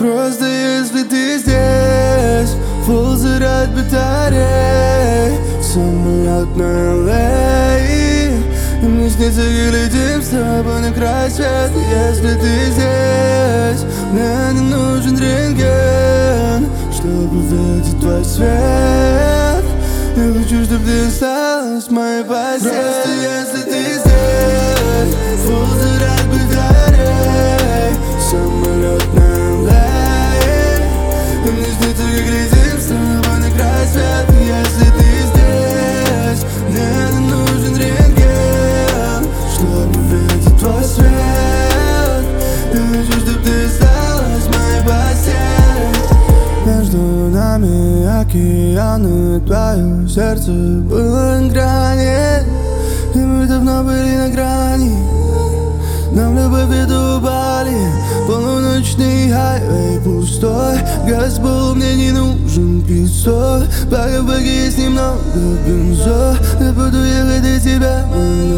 Просто если ты здесь, фул заряд батарей, самолет на LA, и мне снится, как летим с тобой на край света. Если ты здесь, мне не нужен рентген, чтобы видеть твой свет. Я хочу, чтобы ты осталась в моей постели. Просто если ты здесь, фул заряд батарей, самолет на LA, и мне снится, как летим с тобой на край света. Если ты здесь, мне не нужен рентген, чтобы видеть твой свет. Я хочу, чтобы ты осталась в моей постели. Между нами океаны, твое сердце было на грани, и мы давно были на грани. Нам любовь это упали, полуночный хайвей пустой. Газбол, мне не нужен пистоль, пока в баке есть немного бензо. Я буду ехать до тебя,